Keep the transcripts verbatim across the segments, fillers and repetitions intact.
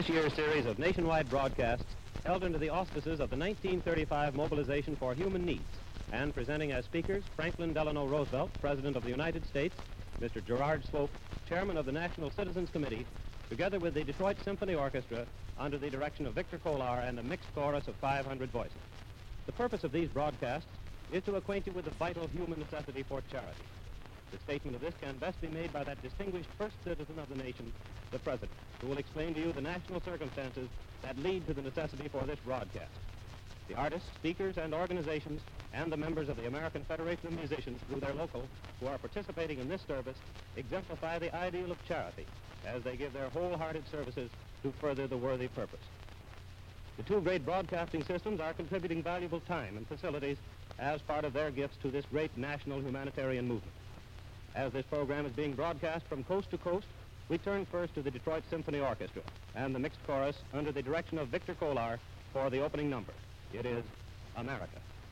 This year's series of nationwide broadcasts held under the auspices of the nineteen thirty-five Mobilization for Human Needs, and presenting as speakers Franklin Delano Roosevelt, President of the United States, Mister Gerard Swope, Chairman of the National Citizens Committee, together with the Detroit Symphony Orchestra under the direction of Victor Kolar and a mixed chorus of five hundred voices. The purpose of these broadcasts is to acquaint you with the vital human necessity for charity. The statement of this can best be made by that distinguished first citizen of the nation, the President, who will explain to you the national circumstances that lead to the necessity for this broadcast. The artists, speakers, and organizations, and the members of the American Federation of Musicians through their local, who are participating in this service, exemplify the ideal of charity as they give their wholehearted services to further the worthy purpose. The two great broadcasting systems are contributing valuable time and facilities as part of their gifts to this great national humanitarian movement. As this program is being broadcast from coast to coast, we turn first to the Detroit Symphony Orchestra and the mixed chorus under the direction of Victor Kolar for the opening number. It is America.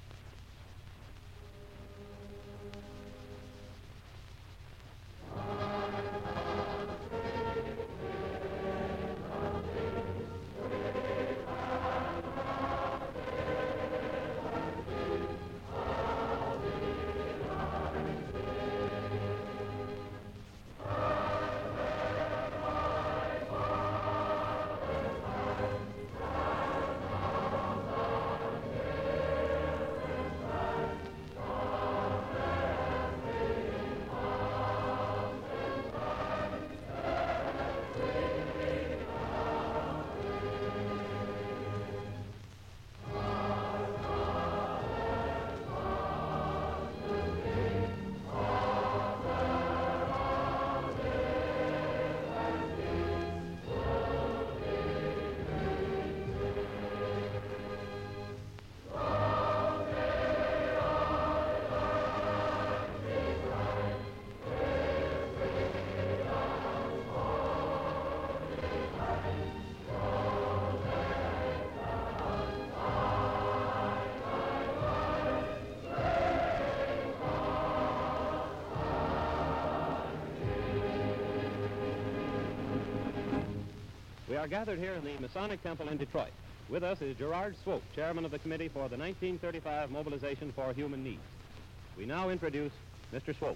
We are gathered here in the Masonic Temple in Detroit. With us is Gerard Swope, Chairman of the Committee for the nineteen thirty-five Mobilization for Human Needs. We now introduce Mister Swope.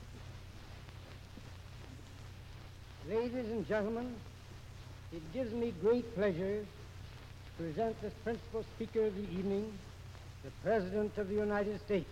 Ladies and gentlemen, it gives me great pleasure to present this principal speaker of the evening, the President of the United States.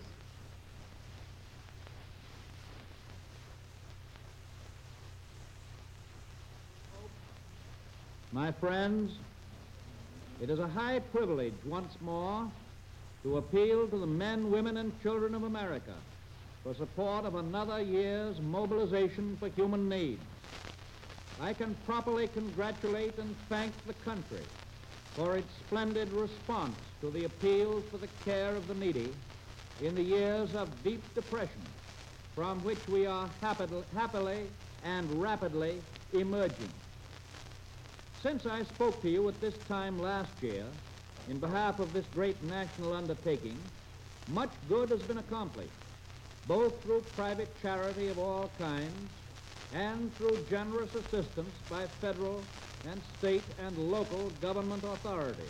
My friends, it is a high privilege once more to appeal to the men, women, and children of America for support of another year's mobilization for human needs. I can properly congratulate and thank the country for its splendid response to the appeal for the care of the needy in the years of deep depression from which we are happily, happily and rapidly emerging. Since I spoke to you at this time last year in behalf of this great national undertaking, much good has been accomplished, both through private charity of all kinds and through generous assistance by federal and state and local government authorities.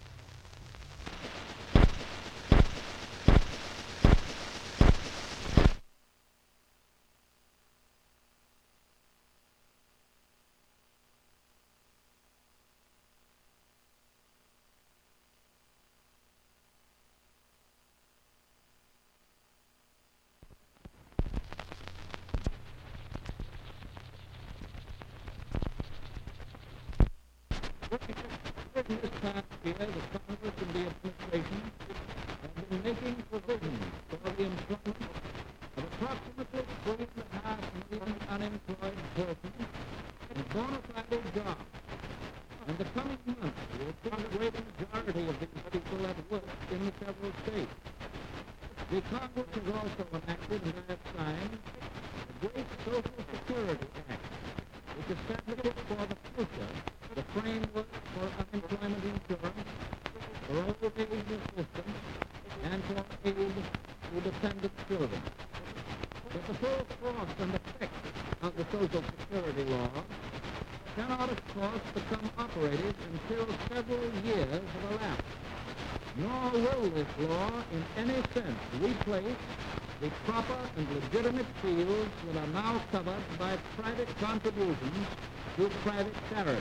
During this past year, the Congress and the administration have been making provisions for the employment of approximately three and a half million unemployed persons in bona fide jobs. And the coming months will see the great majority of these people at work in the several states. The Congress has also enacted and I have signed the great Social Security Act, which establishes for the future the framework for unemployment insurance, for old age assistance, and for aid to dependent children. But the full force and effect of the Social Security law cannot, of course, become operative until several years have elapsed. Nor will this law in any sense replace the proper and legitimate fields that are now covered by private contributions to private charities.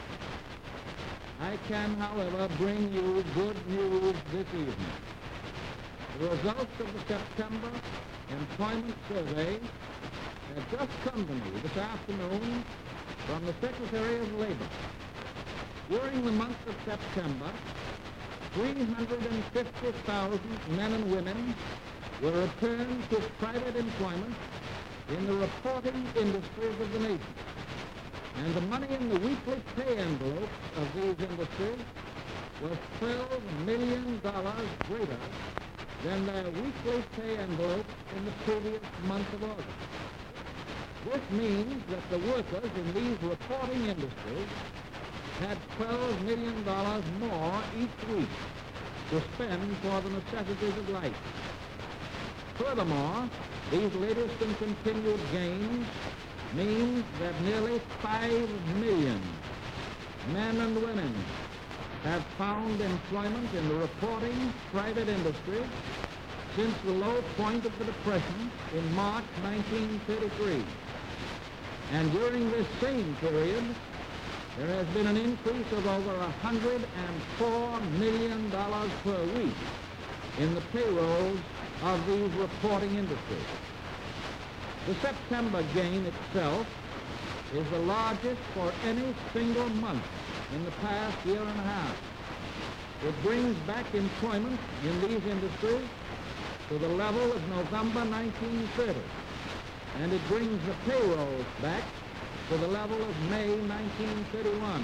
I can, however, bring you good news this evening. The results of the September Employment Survey have just come to me this afternoon from the Secretary of Labor. During the month of September, three hundred fifty thousand men and women were returned to private employment in the reporting industries of the nation. And the money in the weekly pay envelopes of these industries was twelve million dollars greater than their weekly pay envelopes in the previous month of August. This means that the workers in these reporting industries had twelve million dollars more each week to spend for the necessities of life. Furthermore, these latest and continued gains means that nearly five million men and women have found employment in the reporting private industry since the low point of the Depression in March nineteen thirty-three. And during this same period, there has been an increase of over one hundred four million dollars per week in the payrolls of these reporting industries. The September gain itself is the largest for any single month in the past year and a half. It brings back employment in these industries to the level of November nineteen thirty, and it brings the payrolls back to the level of May nineteen thirty-one.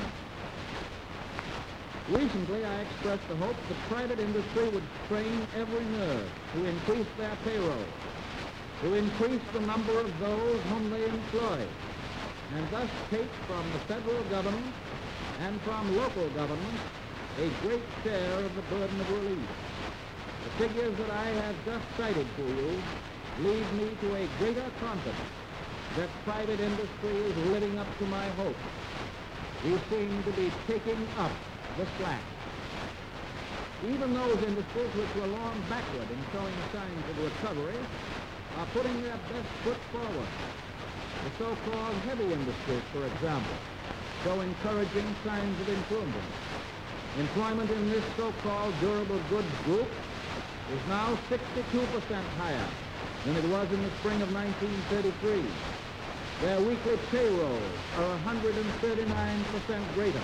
Recently, I expressed the hope that private industry would strain every nerve to increase their payroll, to increase the number of those whom they employ, and thus take from the federal government and from local governments a great share of the burden of relief. The figures that I have just cited to you lead me to a greater confidence that private industry is living up to my hope. We seem to be taking up the slack. Even those industries which were long backward in showing signs of recovery are putting their best foot forward. The so-called heavy industries, for example, show encouraging signs of improvement. Employment in this so-called durable goods group is now sixty-two percent higher than it was in the spring of nineteen thirty-three. Their weekly payrolls are one hundred thirty-nine percent greater.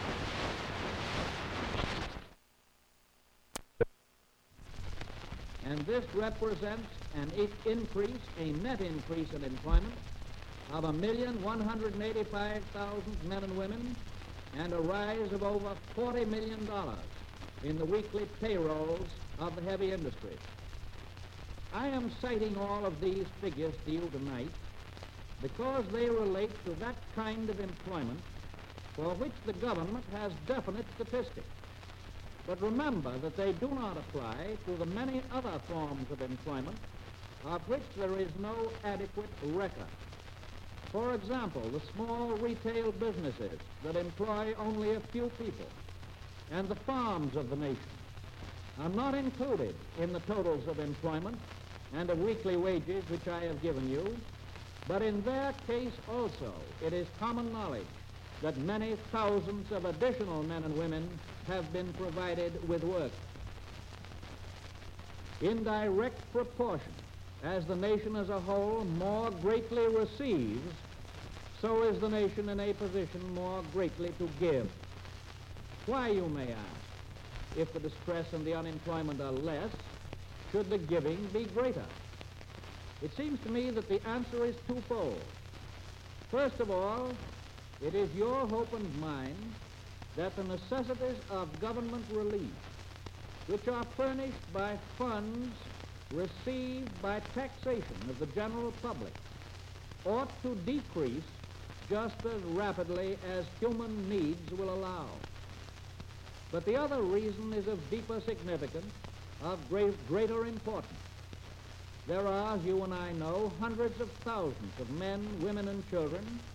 And this represents an increase, a net increase in employment of a million one hundred eighty-five thousand men and women, and a rise of over forty million dollars in the weekly payrolls of the heavy industries. I am citing all of these figures to you tonight because they relate to that kind of employment for which the government has definite statistics. But remember that they do not apply to the many other forms of employment of which there is no adequate record. For example, the small retail businesses that employ only a few people, and the farms of the nation are not included in the totals of employment and of weekly wages which I have given you, but in their case also it is common knowledge that many thousands of additional men and women have been provided with work. In direct proportion, as the nation as a whole more greatly receives, so is the nation in a position more greatly to give. Why, you may ask, if the distress and the unemployment are less, should the giving be greater? It seems to me that the answer is twofold. First of all, it is your hope and mine that the necessities of government relief, which are furnished by funds received by taxation of the general public, ought to decrease just as rapidly as human needs will allow. But the other reason is of deeper significance, of great, greater importance. There are, as you and I know, hundreds of thousands of men, women, and children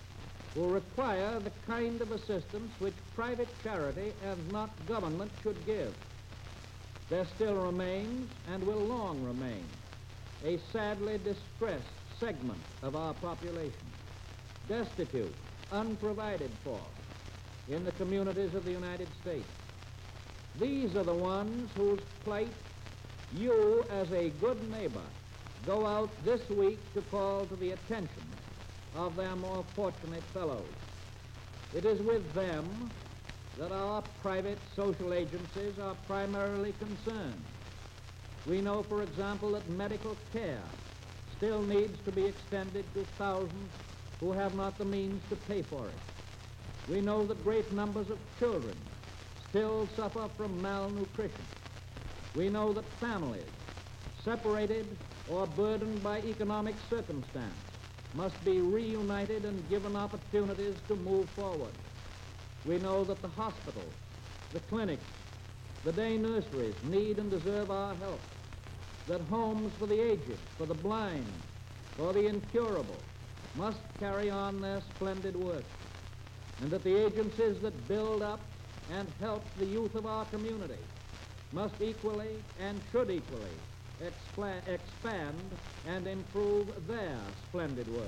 will require the kind of assistance which private charity and not government should give. There still remains, and will long remain, a sadly distressed segment of our population, destitute, unprovided for, in the communities of the United States. These are the ones whose plight you, as a good neighbor, go out this week to call to the attention of their more fortunate fellows. It is with them that our private social agencies are primarily concerned. We know, for example, that medical care still needs to be extended to thousands who have not the means to pay for it. We know that great numbers of children still suffer from malnutrition. We know that families, separated or burdened by economic circumstance, must be reunited and given opportunities to move forward. We know that the hospitals, the clinics, the day nurseries need and deserve our help, that homes for the aged, for the blind, for the incurable must carry on their splendid work, and that the agencies that build up and help the youth of our community must equally and should equally expla- expand and improve their splendid work.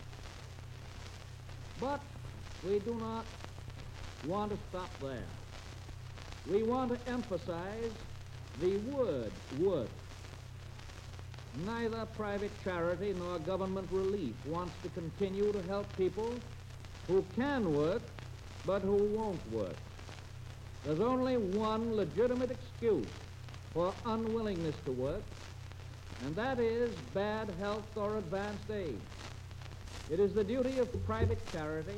But we do not want to stop there. We want to emphasize the word work. Neither private charity nor government relief wants to continue to help people who can work but who won't work. There's only one legitimate excuse for unwillingness to work, and that is bad health or advanced age. It is the duty of private charity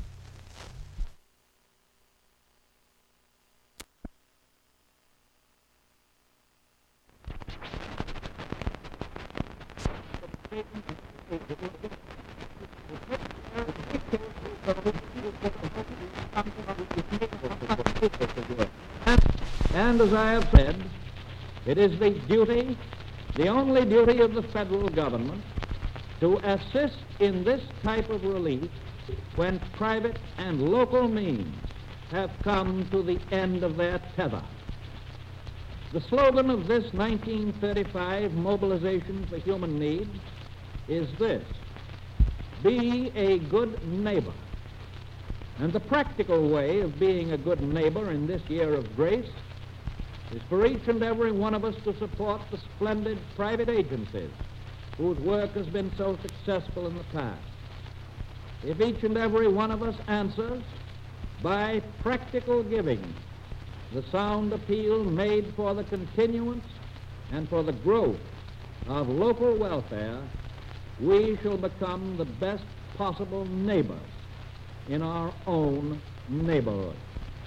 and, as I have said, it is the duty, the only duty of the federal government to assist in this type of relief when private and local means have come to the end of their tether. The slogan of this nineteen thirty-five Mobilization for Human Needs is this: be a good neighbor. And the practical way of being a good neighbor in this year of grace is for each and every one of us to support the splendid private agencies whose work has been so successful in the past. If each and every one of us answers by practical giving the sound appeal made for the continuance and for the growth of local welfare, we shall become the best possible neighbors in our own neighborhood.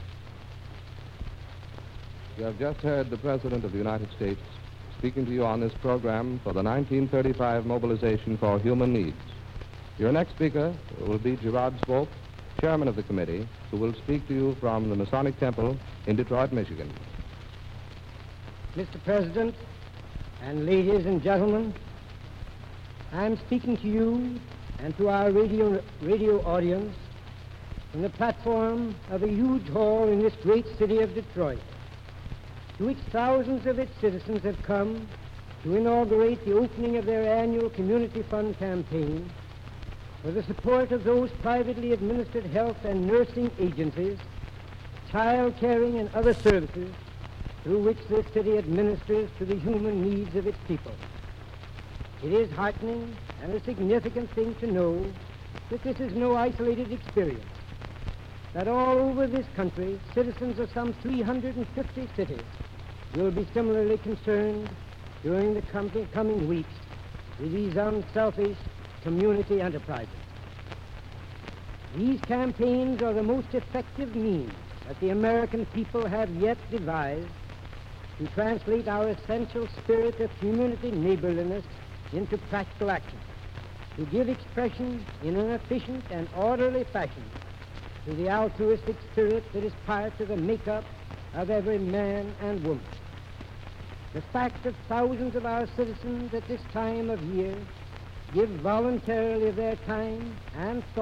You have just heard the President of the United States speaking to you on this program for the nineteen thirty-five Mobilization for Human Needs. Your next speaker will be Gerard Swope, Chairman of the committee, who will speak to you from the Masonic Temple in Detroit, Michigan. Mister President, and ladies and gentlemen, I'm speaking to you and to our radio, radio audience from the platform of a huge hall in this great city of Detroit, to which thousands of its citizens have come to inaugurate the opening of their annual Community Fund campaign for the support of those privately administered health and nursing agencies, child caring and other services through which this city administers to the human needs of its people. It is heartening and a significant thing to know that this is no isolated experience, that all over this country, citizens of some three hundred fifty cities will be similarly concerned during the com- coming weeks with these unselfish community enterprises. These campaigns are the most effective means that the American people have yet devised to translate our essential spirit of community neighborliness into practical action, to give expression in an efficient and orderly fashion to the altruistic spirit that is part of the makeup of every man and woman. The fact that thousands of our citizens at this time of year give voluntarily of their time and thought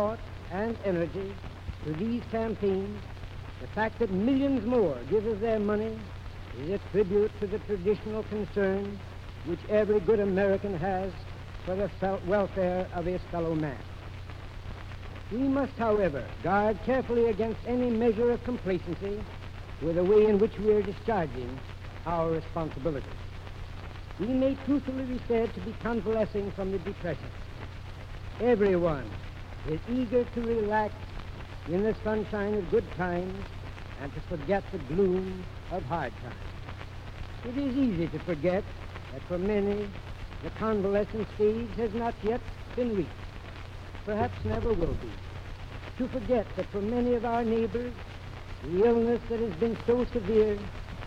and energy to these campaigns, the fact that millions more give us their money is a tribute to the traditional concern which every good American has for the fel- welfare of his fellow man. We must, however, guard carefully against any measure of complacency with the way in which we are discharging our responsibilities. We may truthfully be said to be convalescing from the Depression. Everyone is eager to relax in the sunshine of good times and to forget the gloom of hard times. It is easy to forget that for many, the convalescent stage has not yet been reached, perhaps never will be. To forget that for many of our neighbors, the illness that has been so severe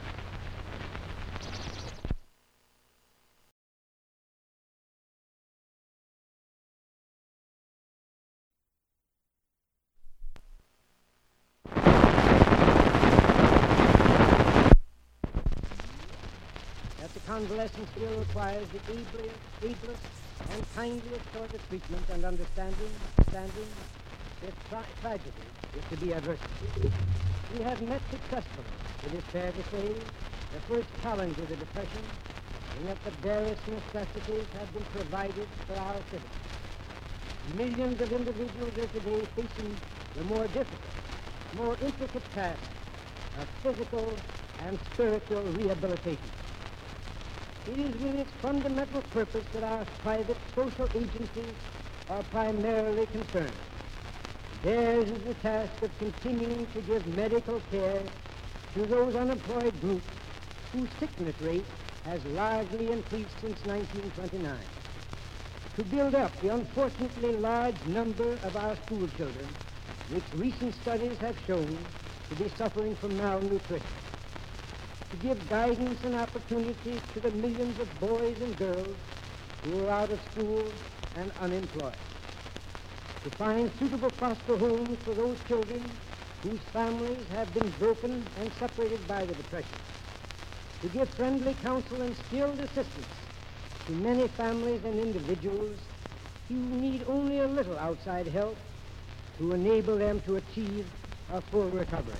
convalescence still requires the ablest, ablest and kindliest sort of treatment and understanding, understanding that tra- tragedy is to be averted. We have met successfully, it is fair to say, the first challenge of the Depression, in that the barest necessities have been provided for our citizens. Millions of individuals are today facing the more difficult, more intricate task of physical and spiritual rehabilitation. It is with its fundamental purpose that our private social agencies are primarily concerned. Theirs is the task of continuing to give medical care to those unemployed groups whose sickness rate has largely increased since nineteen twenty-nine. To build up the unfortunately large number of our school children, which recent studies have shown to be suffering from malnutrition. To give guidance and opportunity to the millions of boys and girls who are out of school and unemployed. To find suitable foster homes for those children whose families have been broken and separated by the Depression. To give friendly counsel and skilled assistance to many families and individuals who need only a little outside help to enable them to achieve a full recovery.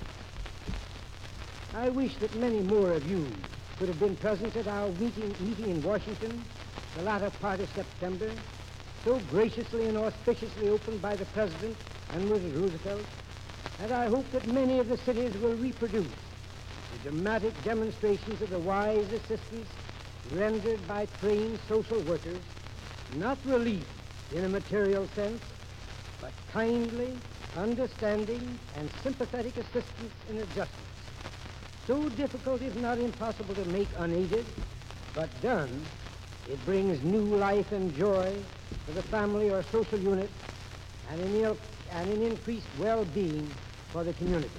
I wish that many more of you could have been present at our meeting, meeting in Washington, the latter part of September, so graciously and auspiciously opened by the President and Missus Roosevelt, and I hope that many of the cities will reproduce the dramatic demonstrations of the wise assistance rendered by trained social workers, not relief in a material sense, but kindly, understanding, and sympathetic assistance in adjustments. So difficult, if not impossible, to make unaided, but done, it brings new life and joy to the family or social unit and an, il- and an increased well-being for the community.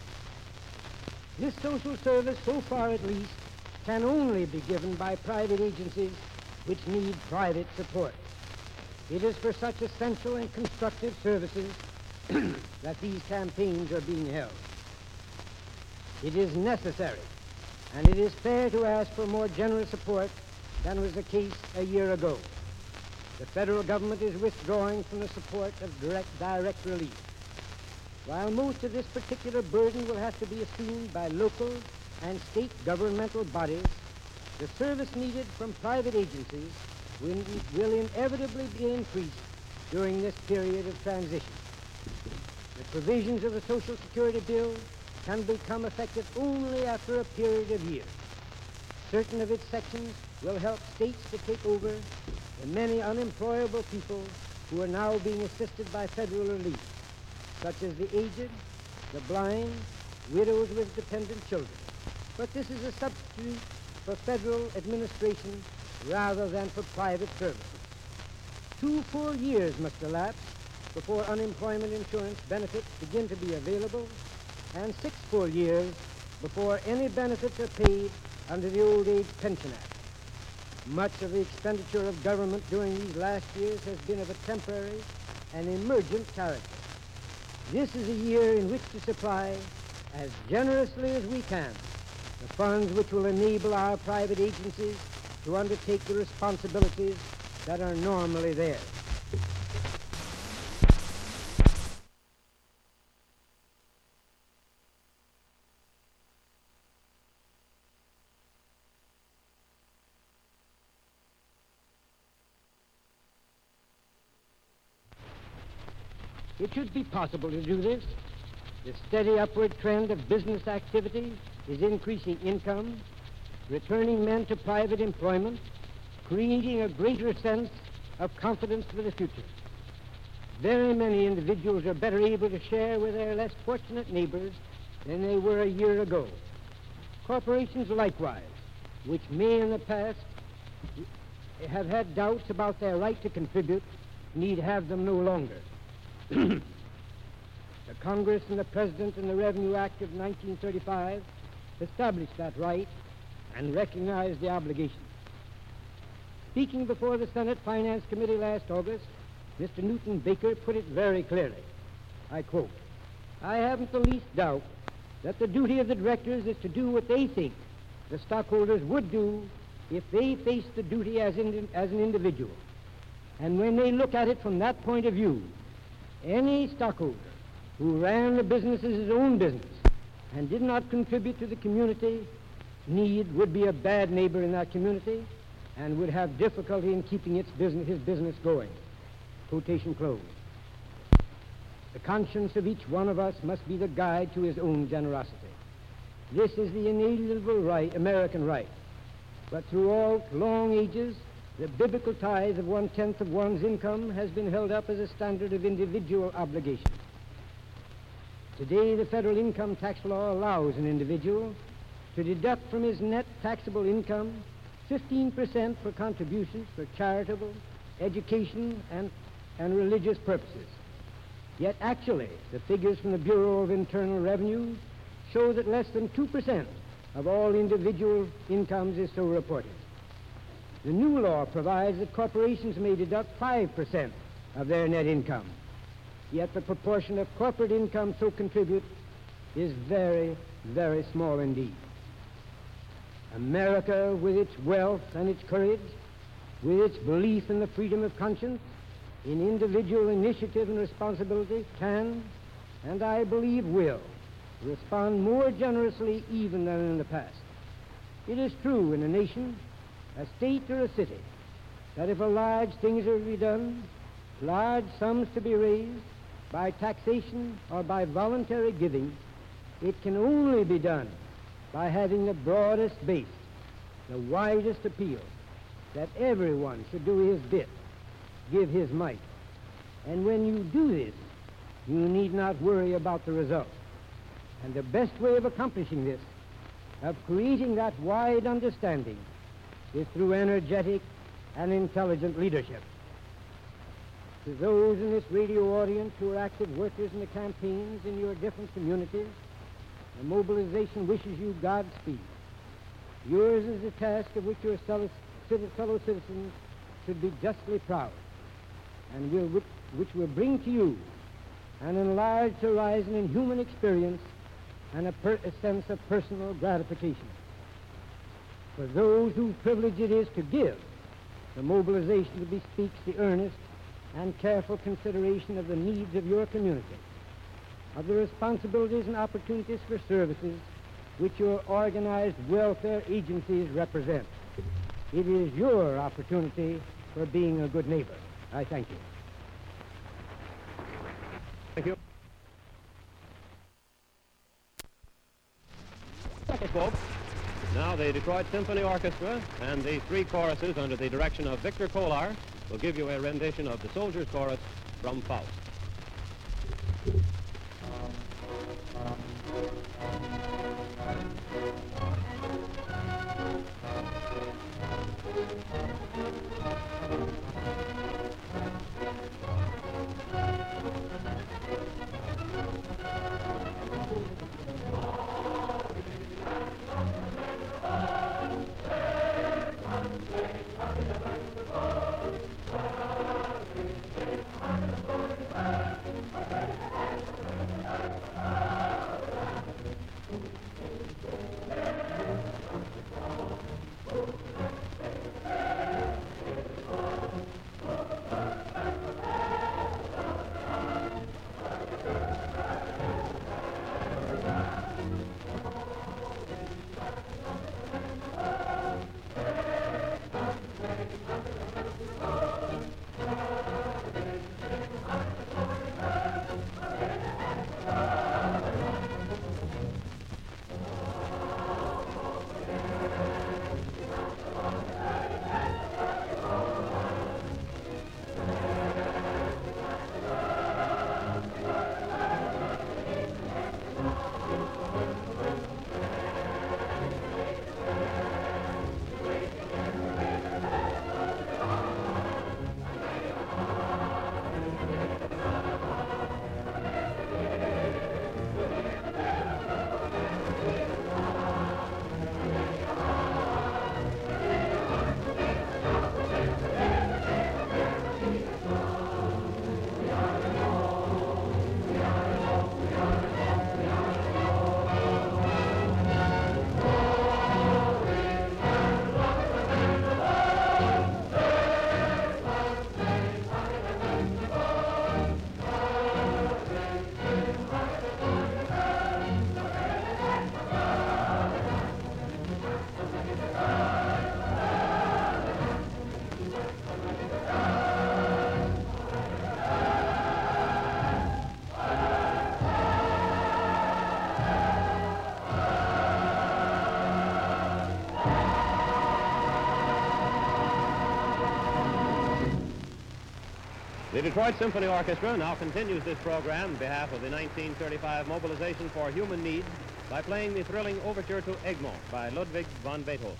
This social service, so far at least, can only be given by private agencies which need private support. It is for such essential and constructive services that these campaigns are being held. It is necessary, and it is fair to ask for more generous support than was the case a year ago. The federal government is withdrawing from the support of direct, direct relief. While most of this particular burden will have to be assumed by local and state governmental bodies, the service needed from private agencies will, will inevitably be increased during this period of transition. The provisions of the Social Security Bill can become effective only after a period of years. Certain of its sections will help states to take over the many unemployable people who are now being assisted by federal relief, such as the aged, the blind, widows with dependent children. But this is a substitute for federal administration rather than for private services. Two full years must elapse before unemployment insurance benefits begin to be available, and six full years before any benefits are paid under the Old Age Pension Act. Much of the expenditure of government during these last years has been of a temporary and emergent character. This is a year in which to supply, as generously as we can, the funds which will enable our private agencies to undertake the responsibilities that are normally theirs. It should be possible to do this. The steady upward trend of business activity is increasing income, returning men to private employment, creating a greater sense of confidence for the future. Very many individuals are better able to share with their less fortunate neighbors than they were a year ago. Corporations likewise, which may in the past have had doubts about their right to contribute, need have them no longer. The Congress and the President in the Revenue Act of nineteen thirty-five established that right and recognized the obligation. Speaking before the Senate Finance Committee last August, Mister Newton Baker put it very clearly. I quote, "I haven't the least doubt that the duty of the directors is to do what they think the stockholders would do if they faced the duty as, in, as an individual. And when they look at it from that point of view, any stockholder who ran the business as his own business and did not contribute to the community need would be a bad neighbor in that community and would have difficulty in keeping its business, his business going." Quotation closed. The conscience of each one of us must be the guide to his own generosity. This is the inalienable right, American right. But throughout long ages, the biblical tithe of one-tenth of one's income has been held up as a standard of individual obligation. Today, the federal income tax law allows an individual to deduct from his net taxable income fifteen percent for contributions for charitable, education, and, and religious purposes. Yet actually, the figures from the Bureau of Internal Revenue show that less than two percent of all individual incomes is so reported. The new law provides that corporations may deduct five percent of their net income. Yet the proportion of corporate income so contribute is very, very small indeed. America, with its wealth and its courage, with its belief in the freedom of conscience, in individual initiative and responsibility, can, and I believe will, respond more generously even than in the past. It is true in a nation, a state or a city, that if a large things are to be done, large sums to be raised, by taxation or by voluntary giving, it can only be done by having the broadest base, the widest appeal, that everyone should do his bit, give his mite. And when you do this, you need not worry about the result. And the best way of accomplishing this, of creating that wide understanding, is through energetic and intelligent leadership. To those in this radio audience who are active workers in the campaigns in your different communities, the mobilization wishes you Godspeed. Yours is a task of which your fellow citizens should be justly proud, and will, which, which will bring to you an enlarged horizon in human experience and a, per, a sense of personal gratification. For those whose privilege it is to give, the mobilization bespeaks the earnest and careful consideration of the needs of your community, of the responsibilities and opportunities for services which your organized welfare agencies represent. It is your opportunity for being a good neighbor. I thank you. Thank you. Second, folks. Now the Detroit Symphony Orchestra and the three choruses under the direction of Victor Kolar will give you a rendition of the Soldier's Chorus from Faust. Thank you. The Detroit Symphony Orchestra now continues this program on behalf of the nineteen thirty-five Mobilization for Human Needs by playing the thrilling Overture to Egmont by Ludwig van Beethoven.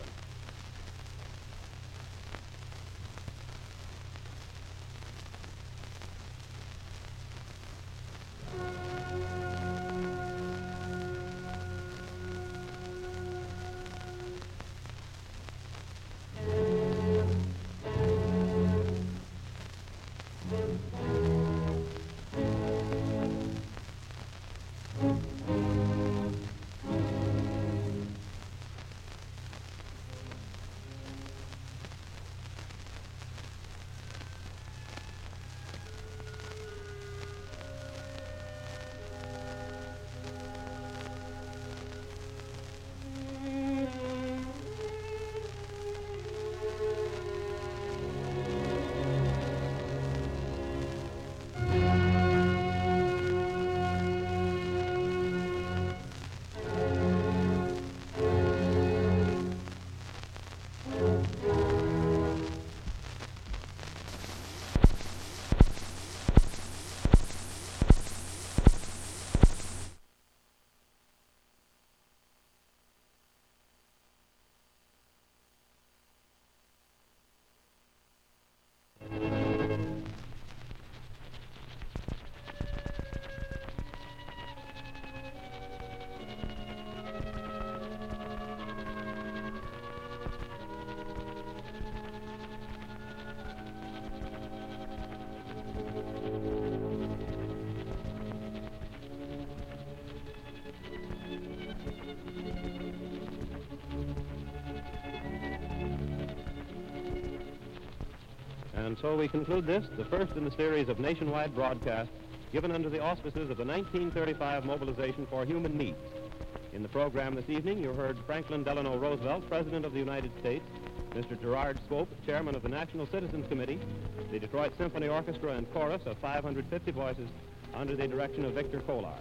And so we conclude this, the first in the series of nationwide broadcasts given under the auspices of the nineteen thirty-five Mobilization for Human Needs. In the program this evening, you heard Franklin Delano Roosevelt, President of the United States, Mister Gerard Swope, Chairman of the National Citizens Committee, the Detroit Symphony Orchestra and chorus of five hundred fifty voices under the direction of Victor Kolar.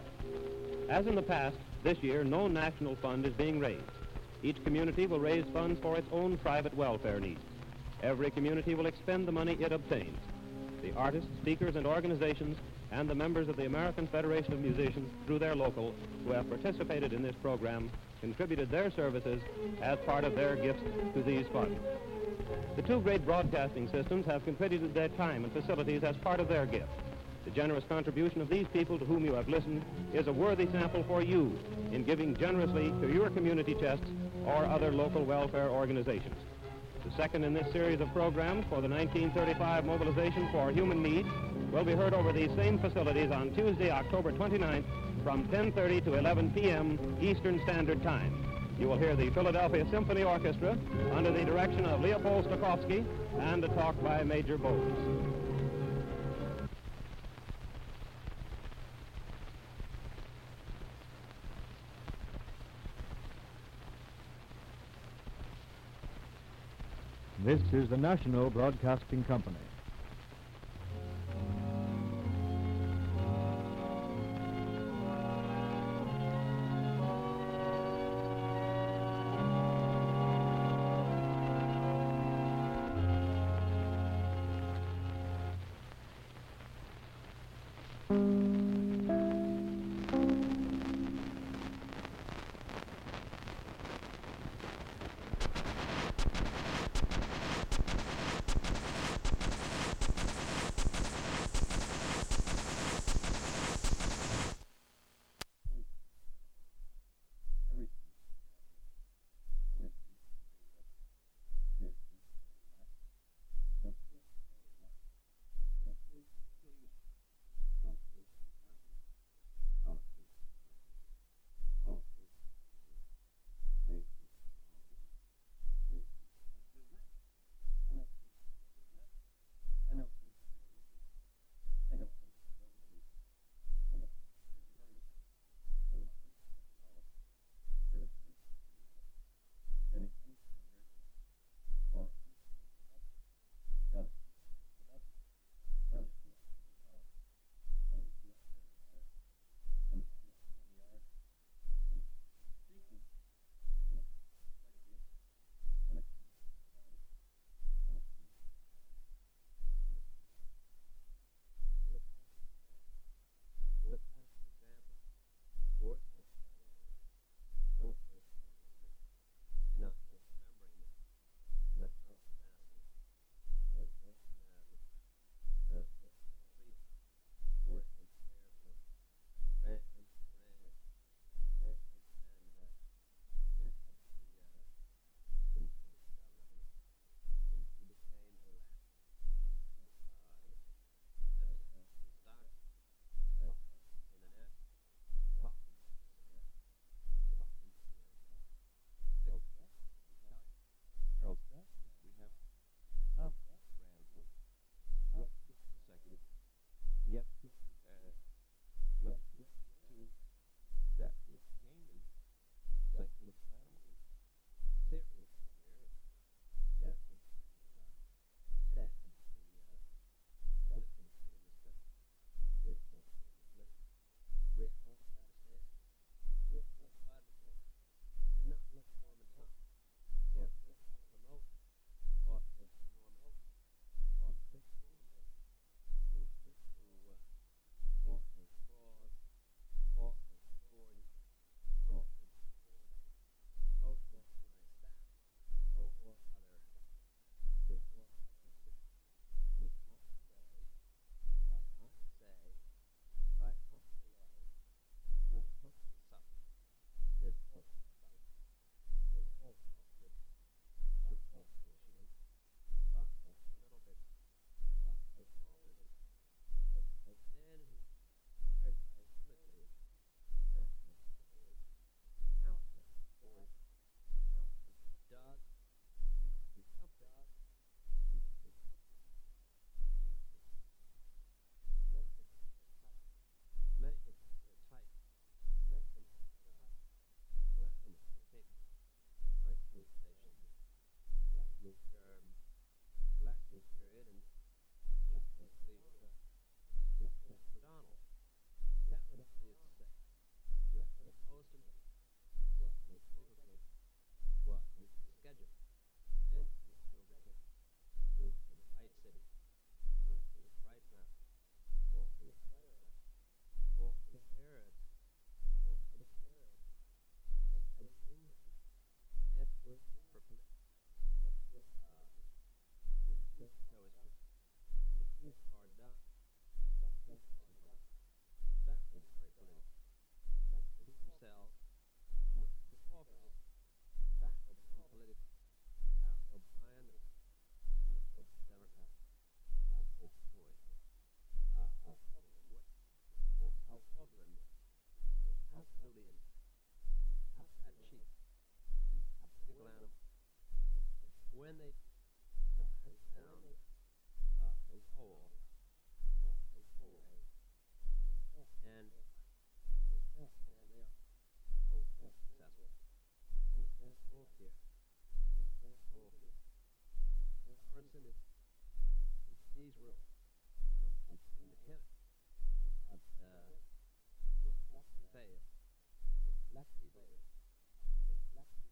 As in the past, this year no national fund is being raised. Each community will raise funds for its own private welfare needs. Every community will expend the money it obtains. The artists, speakers, and organizations, and the members of the American Federation of Musicians, through their local, who have participated in this program, contributed their services as part of their gifts to these funds. The two great broadcasting systems have contributed their time and facilities as part of their gift. The generous contribution of these people to whom you have listened is a worthy sample for you in giving generously to your community chests or other local welfare organizations. The second in this series of programs for the nineteen thirty-five Mobilization for Human Needs will be heard over these same facilities on Tuesday, October twenty-ninth from ten thirty to eleven p m Eastern Standard Time. You will hear the Philadelphia Symphony Orchestra under the direction of Leopold Stokowski and a talk by Major Bowes. This is the National Broadcasting Company.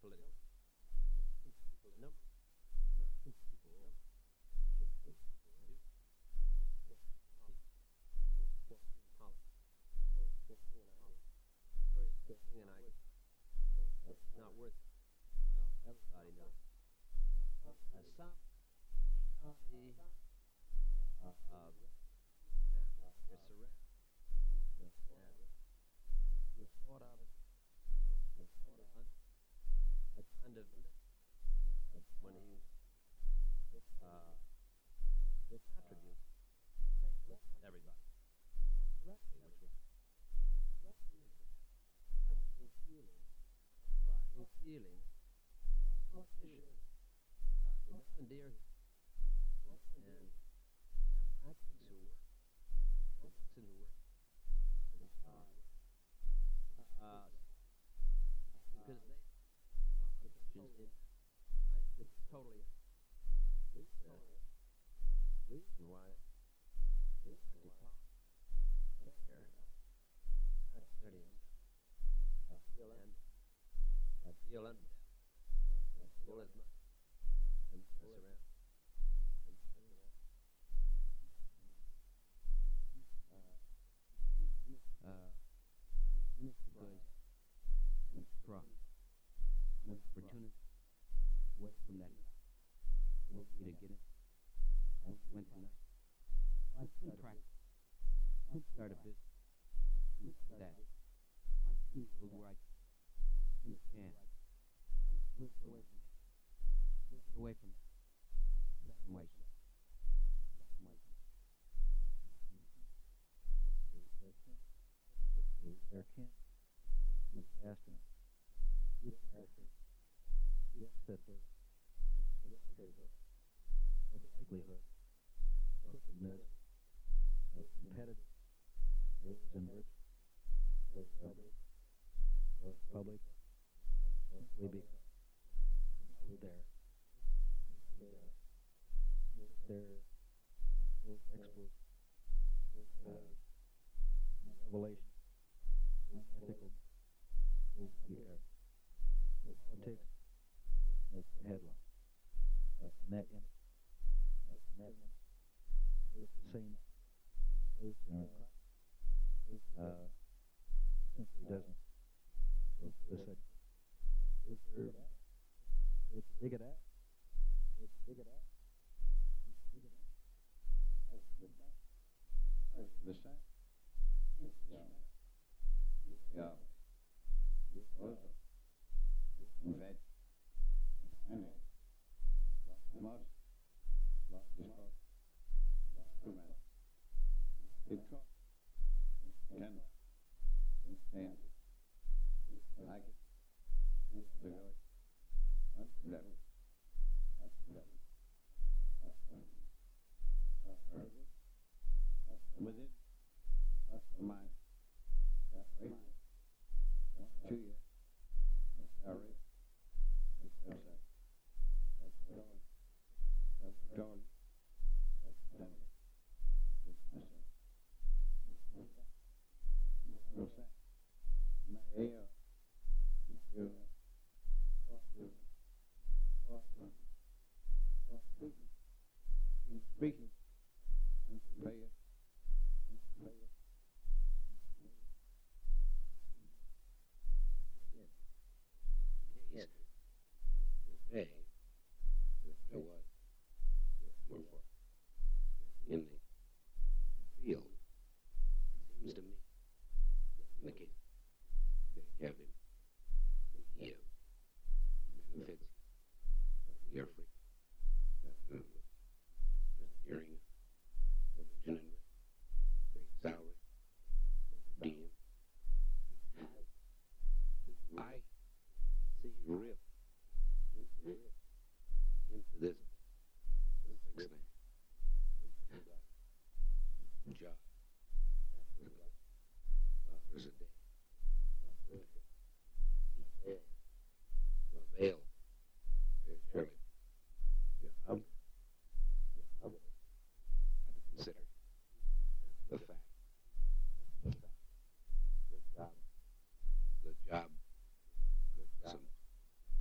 political. Number American people do and I it's not worth it. No, everybody knows. Uh, some somebody uh, uh, you're surrounded and you thought of it a kind of when he uh attribute everybody which was feeling feeling politician uh, not endear and activists who work and who work uh, because they politicians in I think it's totally uh, reason why they care activity and uh, feel and full as much and mess around and mess around uh, uh, because from an opportunity away from that for me to get in. I went to night. I couldn't practice. I couldn't start a business like that. One field where I couldn't can. I was away from it. Away from it. From myself. From myself. There can be past and yes, that there's a likelihood of crookedness, of competitive and rich uh, public simply because out there their expos uh, revelation, unethical politics, headline. Uh, and that image, uh, and that image, the same, uh, simply doesn't. Listen, dig it out. Dig it out. The same. Yeah. Yeah. Also, in fact, finally, most, most, instrument, it costs ten and I could to go that within my rate, two years, our rate, don't, speaking, pay it, pay it. Yes. Hey, there was more for in the field. It seems to me, in the case they have him, he uh, benefits your free uh, hearing, vision, and great salary, dean. I see real into this six man job, hours a day, avail, surely job. I had to consider the fact, the fact, the job, the job, some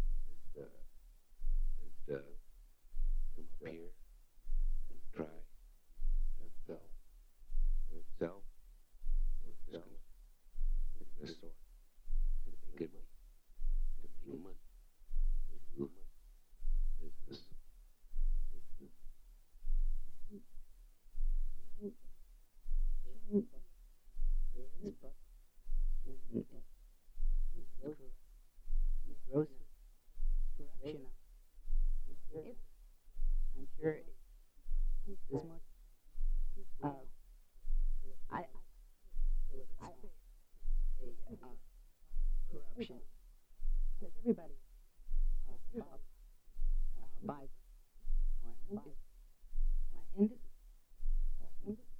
you know. It, I'm sure it, as much. Uh, I, I, I say uh, corruption because everybody uh, uh, buys and this, and this, and this.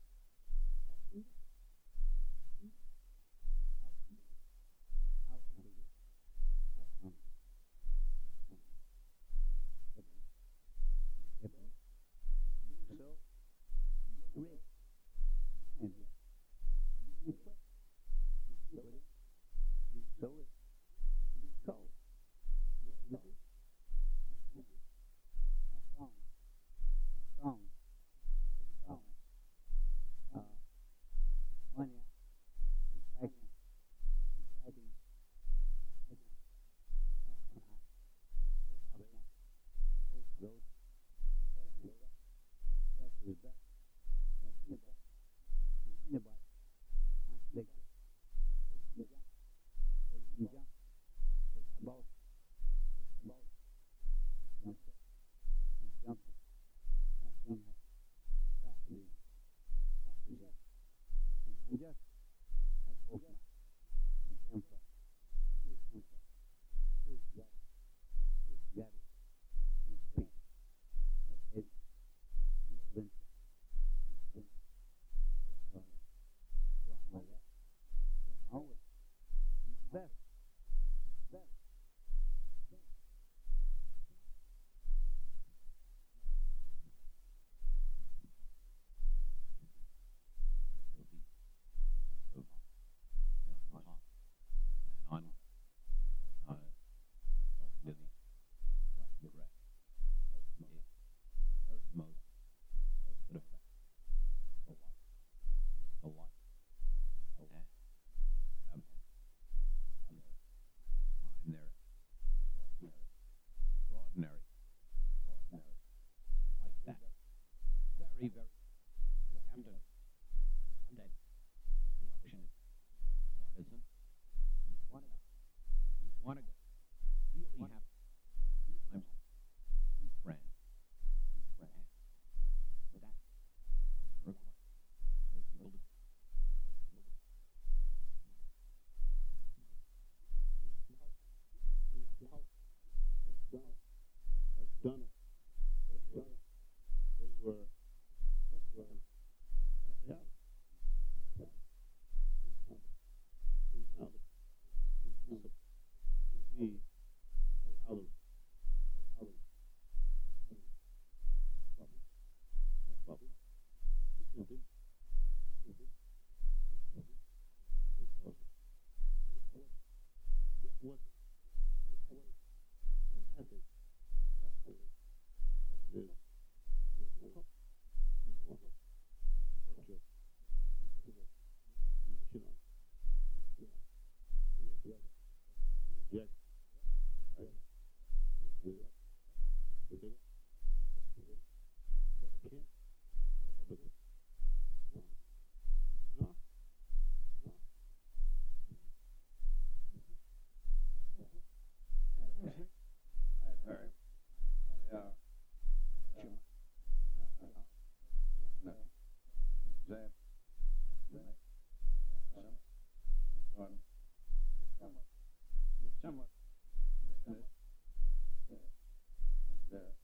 Somewhat, somewhat, and, uh,